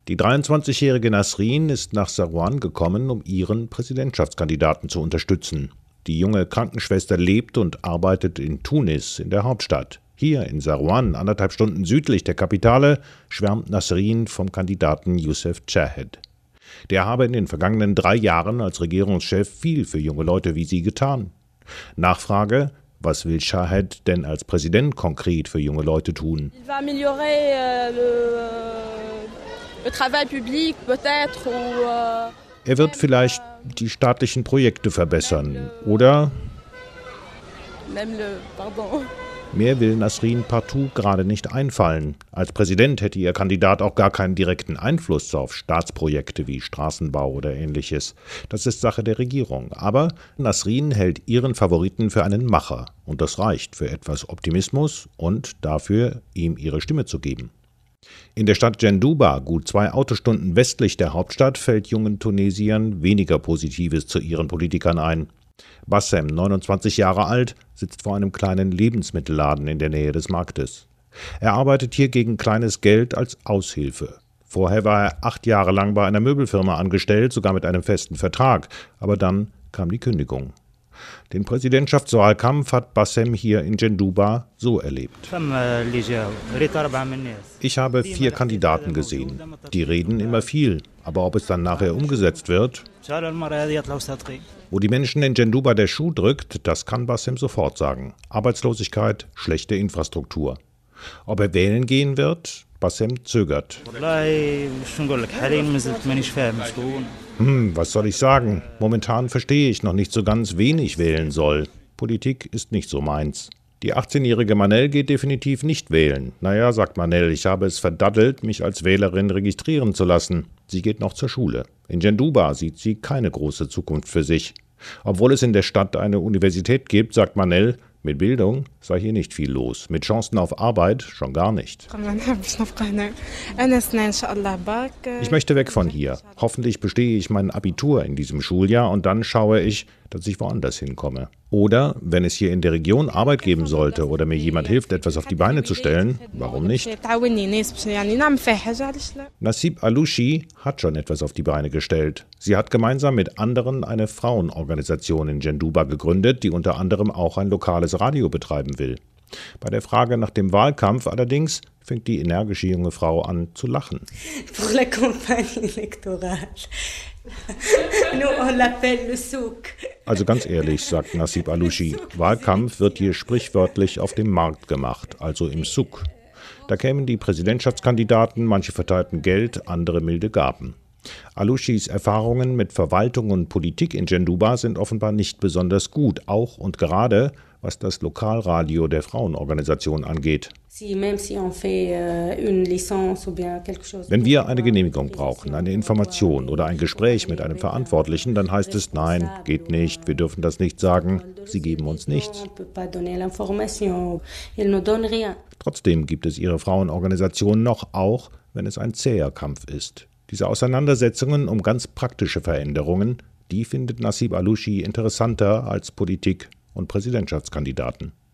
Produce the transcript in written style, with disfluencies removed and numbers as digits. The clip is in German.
Die 23-jährige Nasrin ist nach Sarouan gekommen, um ihren Präsidentschaftskandidaten zu unterstützen. Die junge Krankenschwester lebt und arbeitet in Tunis, in der Hauptstadt. Hier in Sarouan, 1,5 Stunden südlich der Kapitale, schwärmt Nasrin vom Kandidaten Youssef Chahed. Der habe in den vergangenen 3 Jahren als Regierungschef viel für junge Leute wie sie getan. Nachfrage: Was will Chahed denn als Präsident konkret für junge Leute tun? Er wird vielleicht die staatlichen Projekte verbessern, oder? Mehr will Nasrin partout gerade nicht einfallen. Als Präsident hätte ihr Kandidat auch gar keinen direkten Einfluss auf Staatsprojekte wie Straßenbau oder Ähnliches. Das ist Sache der Regierung. Aber Nasrin hält ihren Favoriten für einen Macher. Und das reicht für etwas Optimismus und dafür, ihm ihre Stimme zu geben. In der Stadt Djendouba, gut 2 Autostunden westlich der Hauptstadt, fällt jungen Tunesiern weniger Positives zu ihren Politikern ein. Bassem, 29 Jahre alt, sitzt vor einem kleinen Lebensmittelladen in der Nähe des Marktes. Er arbeitet hier gegen kleines Geld als Aushilfe. Vorher war er 8 Jahre lang bei einer Möbelfirma angestellt, sogar mit einem festen Vertrag. Aber dann kam die Kündigung. Den Präsidentschaftswahlkampf hat Bassem hier in Djendouba so erlebt. Ich habe 4 Kandidaten gesehen. Die reden immer viel, aber ob es dann nachher umgesetzt wird? Wo die Menschen in Djendouba der Schuh drückt, das kann Bassem sofort sagen. Arbeitslosigkeit, schlechte Infrastruktur. Ob er wählen gehen wird? Bassem zögert. Was soll ich sagen? Momentan verstehe ich noch nicht so ganz, wen ich wählen soll. Politik ist nicht so meins. Die 18-jährige Manel geht definitiv nicht wählen. Naja, sagt Manel, ich habe es verdaddelt, mich als Wählerin registrieren zu lassen. Sie geht noch zur Schule. In Djendouba sieht sie keine große Zukunft für sich. Obwohl es in der Stadt eine Universität gibt, sagt Manel, mit Bildung sei hier nicht viel los. Mit Chancen auf Arbeit schon gar nicht. Ich möchte weg von hier. Hoffentlich bestehe ich mein Abitur in diesem Schuljahr und dann schaue ich, dass ich woanders hinkomme. Oder, wenn es hier in der Region Arbeit geben sollte oder mir jemand hilft, etwas auf die Beine zu stellen, warum nicht? Nassib Alouchi hat schon etwas auf die Beine gestellt. Sie hat gemeinsam mit anderen eine Frauenorganisation in Djendouba gegründet, die unter anderem auch ein lokales Radio betreiben will. Bei der Frage nach dem Wahlkampf allerdings fängt die energische junge Frau an zu lachen. Also ganz ehrlich, sagt Nassib Alouchi, Wahlkampf wird hier sprichwörtlich auf dem Markt gemacht, also im Souk. Da kämen die Präsidentschaftskandidaten, manche verteilten Geld, andere milde Gaben. Alouchis Erfahrungen mit Verwaltung und Politik in Djendouba sind offenbar nicht besonders gut, auch und gerade was das Lokalradio der Frauenorganisation angeht. Wenn wir eine Genehmigung brauchen, eine Information oder ein Gespräch mit einem Verantwortlichen, dann heißt es, nein, geht nicht, wir dürfen das nicht sagen, sie geben uns nichts. Trotzdem gibt es ihre Frauenorganisation noch, auch wenn es ein zäher Kampf ist. Diese Auseinandersetzungen um ganz praktische Veränderungen, die findet Nassib Alouchi interessanter als Politik und Präsidentschaftskandidaten.